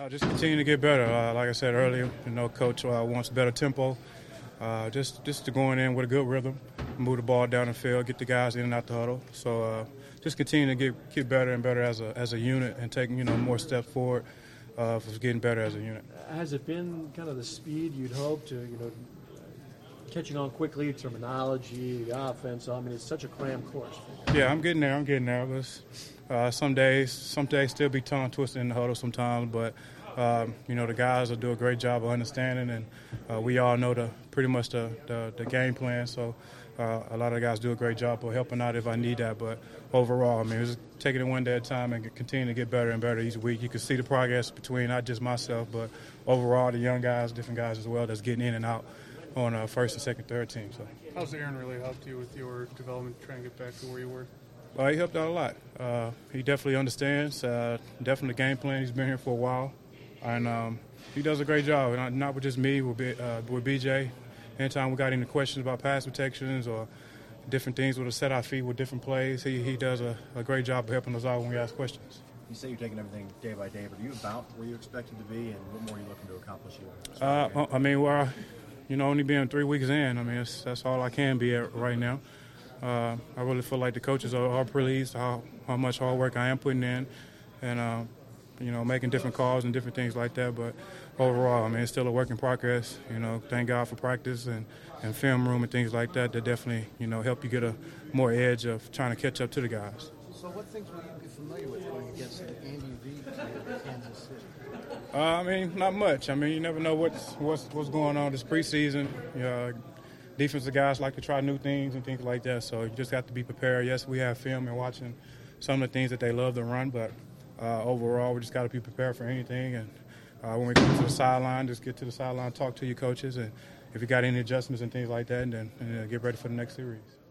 Just continue to get better. Like I said earlier, Coach wants better tempo. Just to going in with a good rhythm, move the ball down the field, get the guys in and out the huddle. So just continue to get better and better as a unit and take more steps forward for getting better as a unit. Has it been kind of the speed you'd hope to catching on quickly, terminology, the offense? I mean, it's such a crammed course. Yeah, I'm getting there. But some days still be tongue twisted in the huddle sometimes, but the guys will do a great job of understanding, and we all know pretty much the game plan. So a lot of the guys do a great job of helping out if I need that. But overall, I mean, just taking it one day at a time and continue to get better and better each week. You can see the progress between not just myself, but overall the young guys, different guys as well, that's getting in and out on first and second, third team. So, how's Aaron really helped you with your development, trying to get back to where you were? He helped out a lot. He definitely understands. Definitely the game plan. He's been here for a while, and he does a great job. Not with just me, with BJ. Anytime we got any questions about pass protections or different things with a set our feet with different plays, he does a great job of helping us out when we ask questions. You say you're taking everything day by day, but are you about where you expected to be, and what more are you looking to accomplish here? I mean, we're only being 3 weeks in. I mean, that's all I can be at right now. I really feel like the coaches are pleased how much hard work I am putting in, and making different calls and different things like that. But overall, I mean, it's still a work in progress. Thank God for practice and film room and things like that. That definitely help you get a more edge of trying to catch up to the guys. So, what things will you be familiar with going against Andy Reid in Kansas City? I mean, not much. I mean, you never know what's going on this preseason. Defensive guys like to try new things and things like that, so you just have to be prepared. Yes, we have film and watching some of the things that they love to run, but overall, we just got to be prepared for anything. And when we get to the sideline, just get to the sideline, talk to your coaches, and if you got any adjustments and things like that, then get ready for the next series.